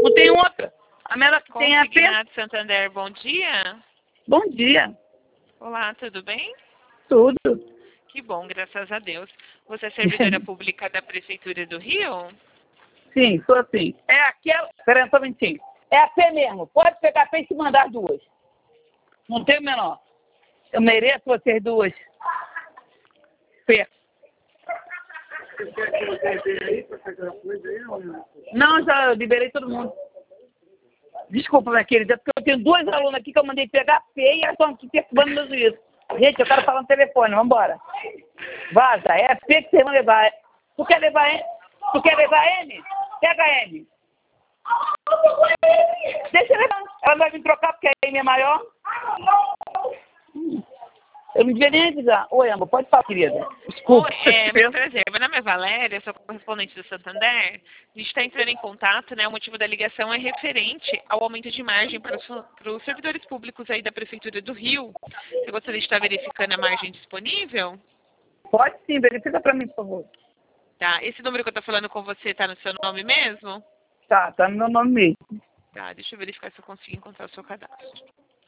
Não tem outra. A melhor que tem é a P. Consignado Santander, bom dia. Bom dia. Olá, tudo bem? Tudo. Que bom, graças a Deus. Você é servidora pública da Prefeitura do Rio? Sim, sou assim. É aquela... Peraí, só um minutinho. É a P mesmo. Pode pegar a P e se mandar as duas. Não tem o menor. Eu mereço vocês duas. P. Não, já liberei todo mundo. Desculpa, minha querida, porque eu tenho duas alunas aqui que eu mandei pegar P e elas estão aqui perturbando meu juízo. Gente, eu quero falar no telefone, vamos embora. Vaza, é P que vocês vão levar. Tu quer levar M? Tu quer levar M? Pega M. Deixa eu levar. Ela vai me trocar porque a M é maior. Eu não devia nem avisar. Oi, amor, pode falar, querida. Desculpa. Oi, meu prazer. Meu nome é Valéria, sou correspondente do Santander. A gente está entrando em contato, né? O motivo da ligação é referente ao aumento de margem para os servidores públicos aí da Prefeitura do Rio. Você gostaria de estar verificando a margem disponível? Pode sim, verifica pra mim, por favor. Tá. Esse número que eu estou falando com você está no seu nome mesmo? Tá no meu nome mesmo. Tá, deixa eu verificar se eu consigo encontrar o seu cadastro.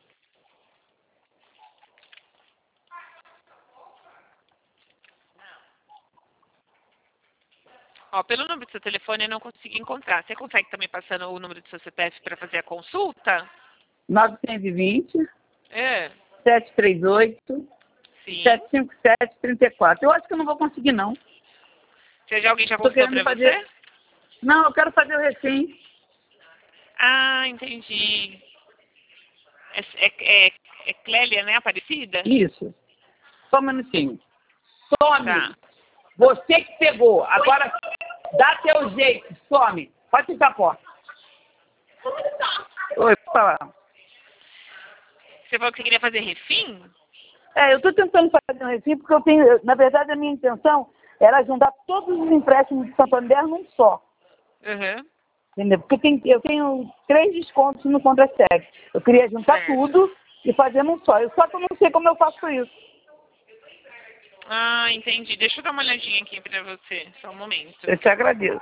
Ó, pelo número do seu telefone eu não consegui encontrar. Você consegue também passando o número do seu CPF para fazer a consulta? 920 É. 738 Sim. 757 34. Eu acho que eu não vou conseguir, não. Alguém já Tô consultou querendo para fazer... você? Não, eu quero fazer o recém. Ah, entendi. É Clélia, né? Aparecida? Isso. Só um minutinho. Some. Tá. Você que pegou. Agora dá teu jeito. Some. Pode fechar a porta. Oi, pode falar. Você falou que você queria fazer refim? Eu estou tentando fazer um recém porque eu tenho... Na verdade, a minha intenção era juntar todos os empréstimos de Santander num só. Uhum. Entendeu? Porque eu tenho 3 descontos no contra-cheque. Eu queria juntar Certo. tudo e fazer num só. Só que eu não sei como eu faço isso. Ah, entendi. Deixa eu dar uma olhadinha aqui para você. Só um momento. Eu te agradeço.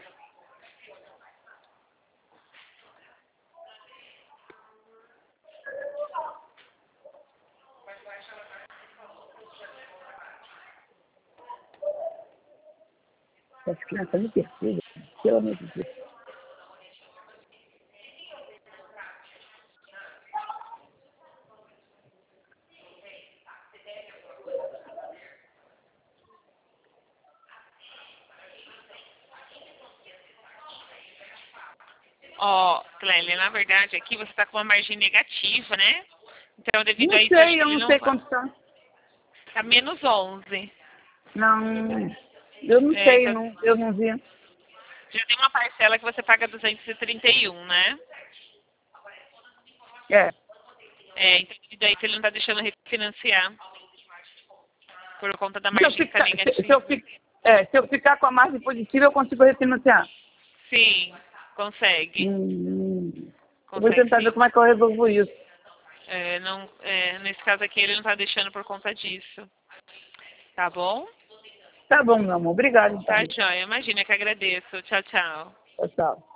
Essa criança me perturba, pelo amor de Deus. Ó, Clélia, na verdade aqui você está com uma margem negativa, né? Então, devido Não a isso, acho sei, que eu ele não não sei vai. quanto tá. Tá menos 11. Não, eu não É, sei, então, não, eu não vi. já tem uma parcela que você paga 231, né? É. Então, devido a isso, ele não tá deixando refinanciar. Por conta da Se eu, margem que tá ficar, negativa. se eu ficar com a margem positiva, eu consigo refinanciar. Sim, consegue. Eu vou Consegue tentar ver sim. como é que eu resolvo isso. Nesse caso aqui, ele não tá deixando por conta disso. Tá bom? Tá bom, meu amor. Obrigado, então. Tá, joia. Imagina que agradeço. Tchau, tchau. Tchau, tchau.